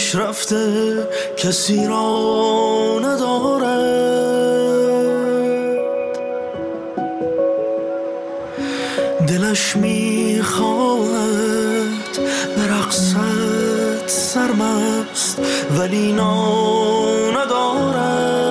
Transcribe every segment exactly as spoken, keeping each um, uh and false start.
پیش رفته کسی را ندارد، دلش میخواهد به رقصت سرمست ولی نام ندارد.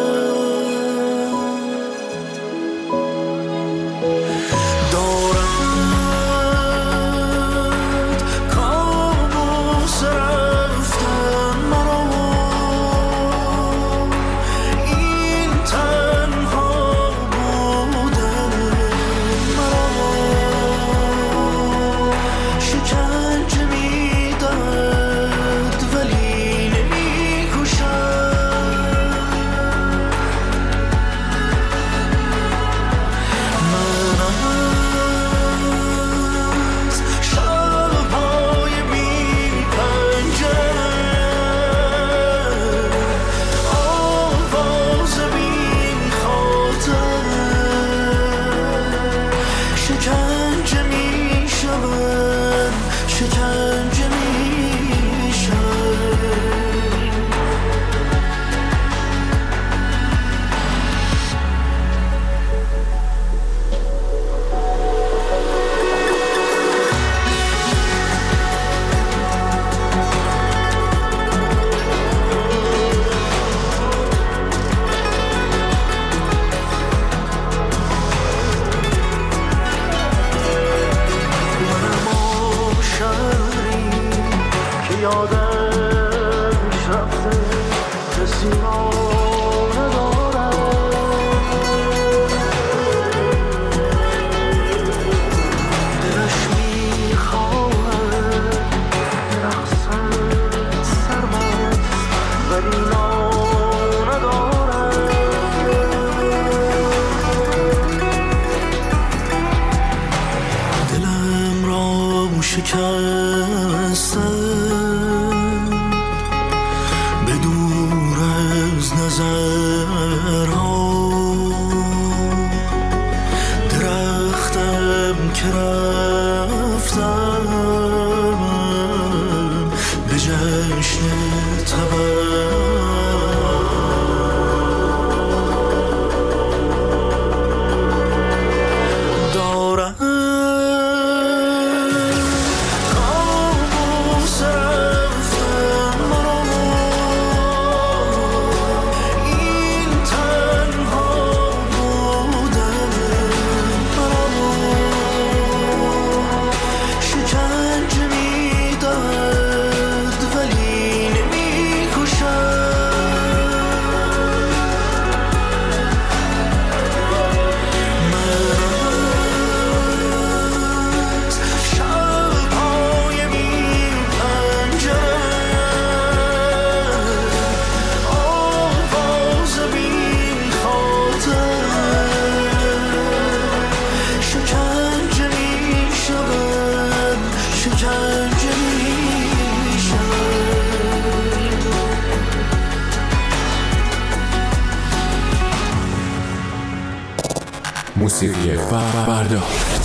موسیقی فردا.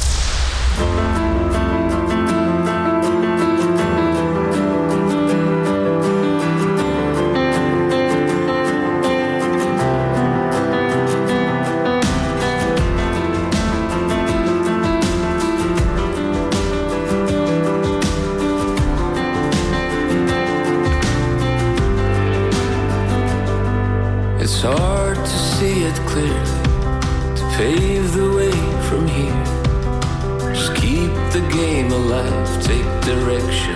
It's hard to see it clearly, to pave the way from here. Just keep the game alive, take direction.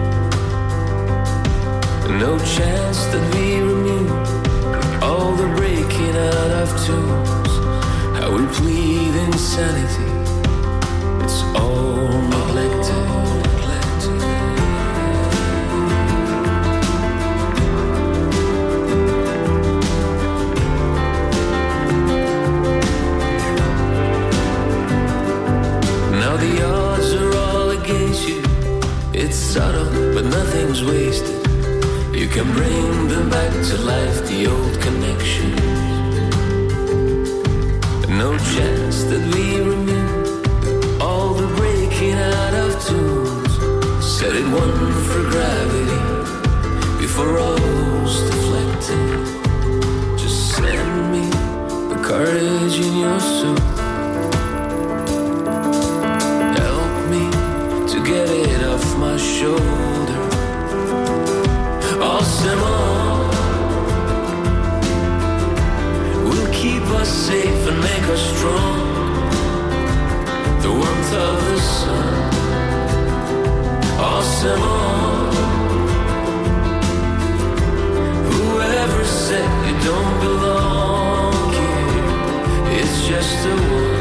No chance that we remove all the breaking out of tunes. How we plead insanity, it's all neglected. The odds are all against you. It's subtle, but nothing's wasted. You can bring them back to life, the old connection. No chance that we remove all the breaking out of tunes. Set it one for gravity safe and make us strong. The warmth of the sun, awesome on. Whoever said you don't belong here, it's just a word.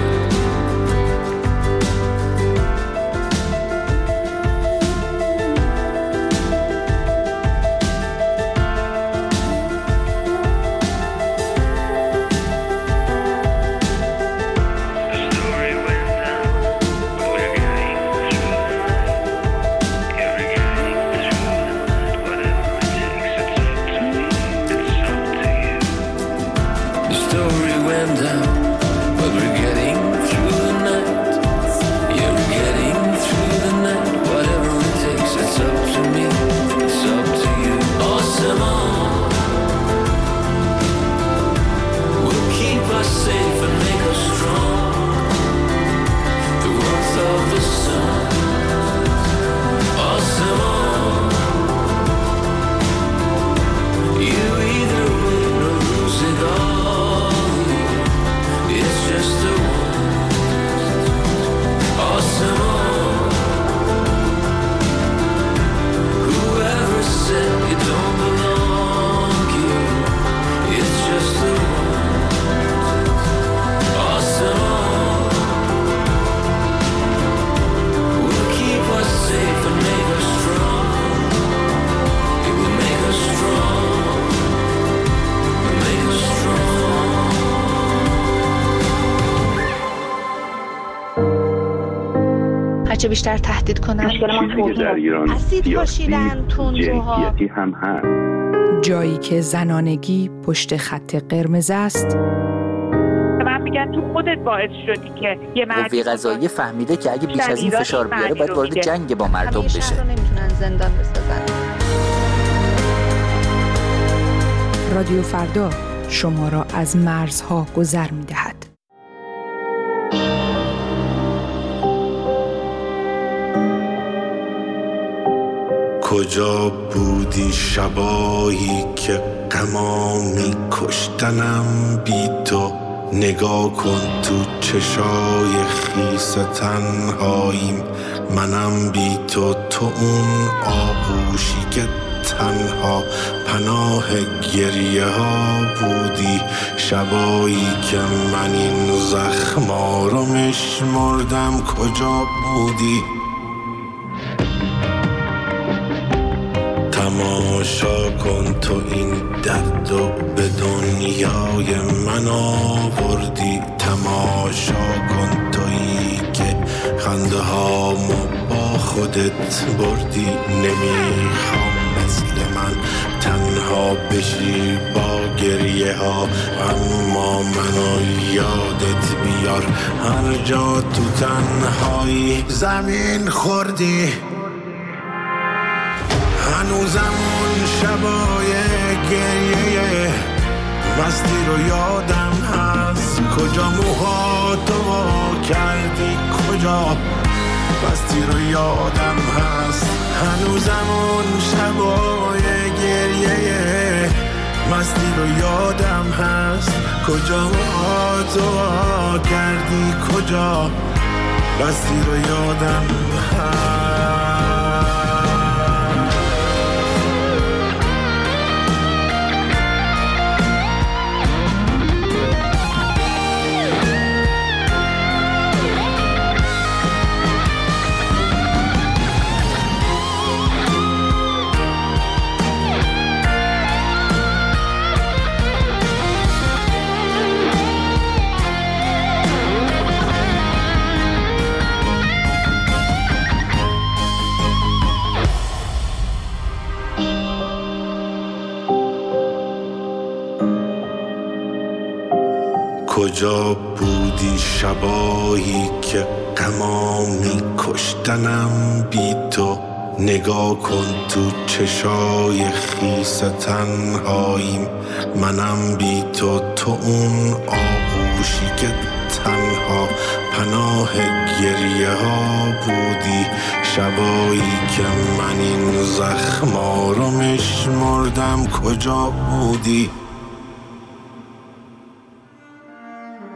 چه بیشتر تهدید کنن چیزی در ایران اسید پاشیدن تندروها جنسیتی هم هست. جایی که زنانگی پشت خط قرمز است. من میگن تو خودت باعث شدی که یه مرد قوه قضاییه فهمیده که اگه بیش از این فشار بیاره باید وارد جنگ با مردم بشه. شهر رو نمیتونن زندان بسازن. رادیو فردا شما را از مرزها گذر می‌دهد. کجا بودی شبایی که غمامی کشتنم بی تو؟ نگاه کن تو چشای خیس تنهاییم، منم بی تو، تو اون آغوشی که تنها پناه گریه ها بودی، شبایی که من این زخما رو میشمردم، کجا بودی؟ تماشا کن تو این درد و به دنیای من آوردی، تماشا کن تویی که خنده هامو با خودت بردی. نمیخوام مثل من تنها بشی با گریه ها، اما منو یادت بیار هر جا تو تنهایی زمین خوردی. هنوزم اون شبای گریه مستی رو یادم هست، کجا موهاتو کردی، کجا مستی رو یادم هست. هنوزم اون شبای گریه مستی رو یادم هست، کجا موهاتو کردی، کجا مستی رو یادم هست. کجا بودی شبایی که غمامی کشتنم بی تو؟ نگاه کن تو چشای خیس تنهاییم، منم بی تو، تو اون آغوشی که تنها پناه گریه ها بودی، شبایی که من این زخما رو میشمردم، کجا بودی؟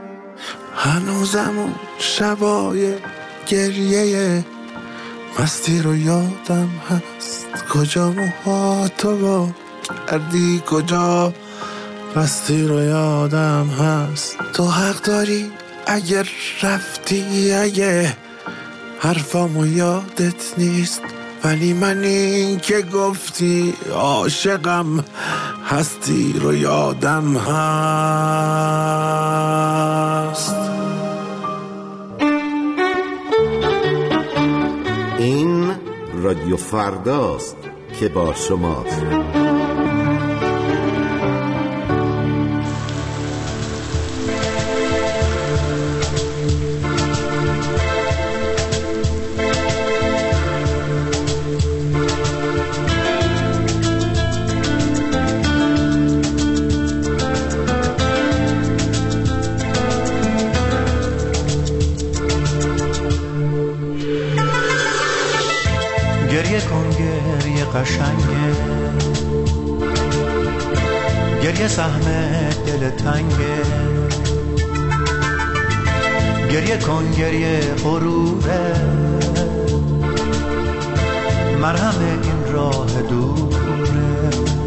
هنوزم اون شبای گریه مستی رو یادم هست. کجا موهاتو با کردی، کجا مستی رو یادم هست. تو حق داری اگر رفتی، اگه حرفامو یادت نیست، ولی من این که گفتی عاشقم هستی رو یادم هست. این رادیو فرداست که با شماست. گریه کن گریه قشنگه، گریه سهم دل تنگه، گریه کن گریه غروره، مرهم این راه دوره.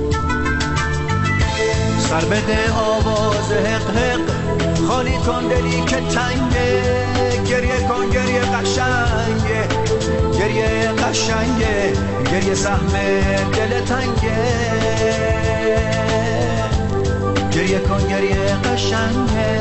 سر بده آواز حق حق، خالی کن دلی که تنگه، گریه کن گریه قشنگه، گریه قشنگه، گریه سهم دل تنگه، گریه کن گریه قشنگه.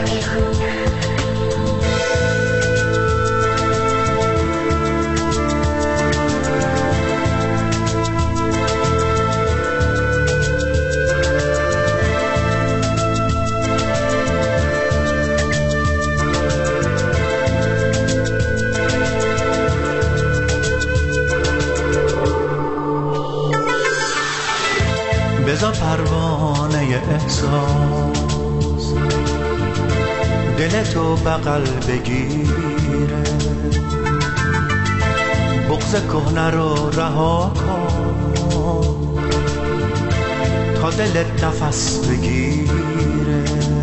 بذار پروانه احساس دلتو بغل بگیره، بغض کهنه رو رها کن تا دلت نفس بگیره.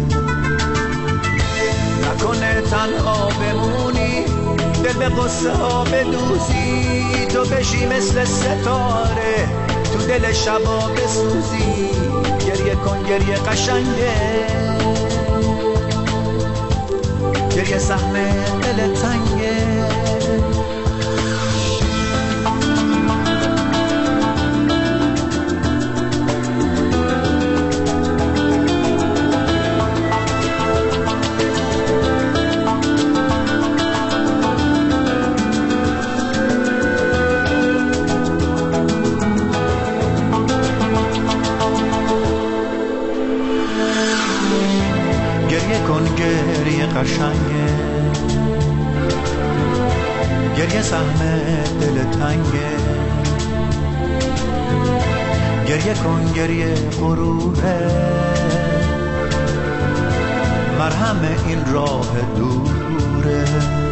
نکنه تنها بمونی، دل به قصه ها بدوزی، تو بشی مثل ستاره تو دل شبا بسوزی. گریه کن گریه قشنگه، گریه سهم دل تنگه. گریه کن گریه قشنگه، گریه سهم دل تنگه، گریه کن گریه غروره، مرهم این راه دوره.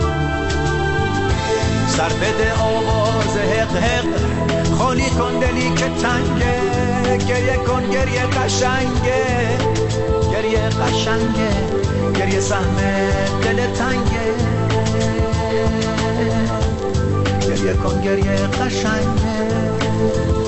سر بده آواز حق حق، خالی کن دلی که تنگه، گریه کن گریه قشنگه، گریه قشنگه، گریه سهم دل تنگه، گریه کن گریه قشنگه.